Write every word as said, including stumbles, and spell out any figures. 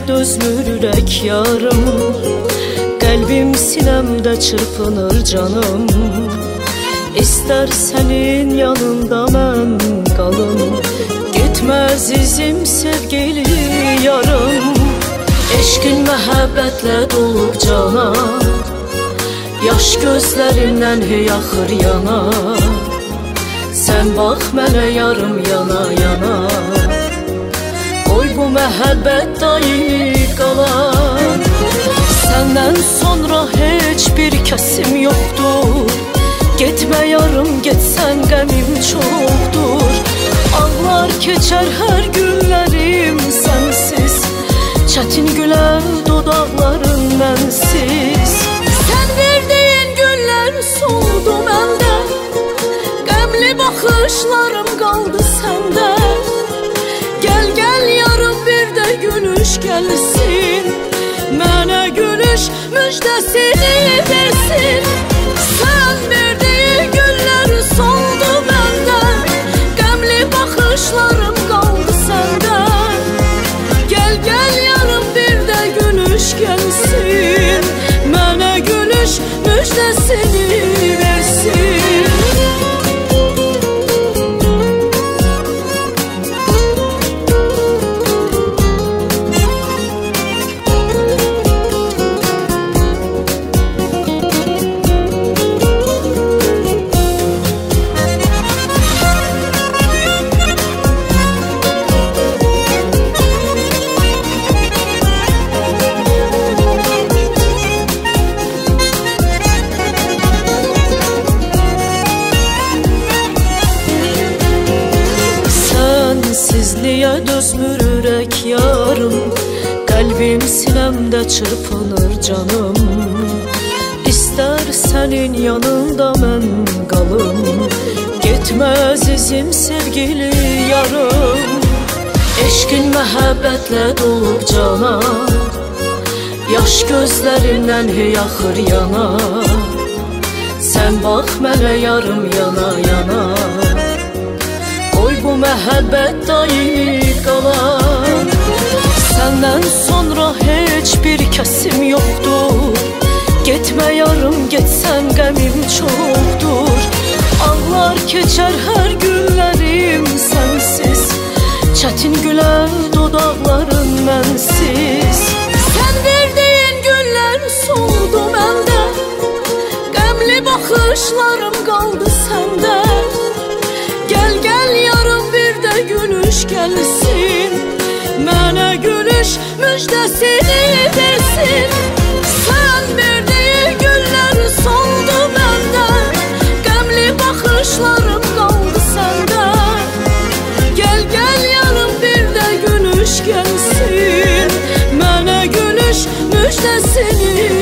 dözmür ürək yarım, qəlbim sinəmdə çırpınır canım. İstər sənin yanında mən qalım, getməz izim sevgili yarım. Eşqin məhəbbətlə dolub cana, yaş gözlərimdən hey axır yana. Sən bax mənə yarım yana yana, qoy bu məhəbbət daimi qalar. Səndən sonra heç bir kəsim yoxdur, getmə yarım, getsən qəmim çoxdur. Ağlar keçər hər günlərim sənsiz, çətin gülər dodaqların mənsiz. Sən verdiyin günlər soldu məndə, qəmli baxışlarım qaldı səndə. Gəl, gəl yarım, bir də gülüş gəlsin, mənə gülüş müjdəsini versin. Sən verdiyin günlər soldu məndə, qəmli baxışlarım qaldı səndə. Gəl, gəl yarım, bir də gülüş gəlsin, mənə gülüş müjdəsini versin. Sensizliyə dözmür ürək yarım, qəlbim sinəmdə çırpınır canım. İstər sənin yanında mən qalım, getməz izim sevgili yarım. Eşqin məhəbbətlə dolub cana, yaş gözlərimdən hey axır yana. Sən bax mənə yarım yana yana, qoy bu məhəbbət daimi qalar. Səndən sonra heç bir kəsim yoxdur, getmə yarım, getsən qəmim çoxdur. Ağlar keçər hər günlərim sənsiz, çətin gülər dodaqların mənsiz. Sən verdiyin günlər soldu məndə, qəmli baxışlarım qaldı səndə. Gəl, gəl yarım, bir də gülüş gəlsin, mənə gülüş müjdəsini versin. Sən verdiyin günlər soldu məndə, qəmli baxışlarım qaldı səndə. Gəl, gəl yarım, bir də gülüş gəlsin, mənə gülüş müjdəsini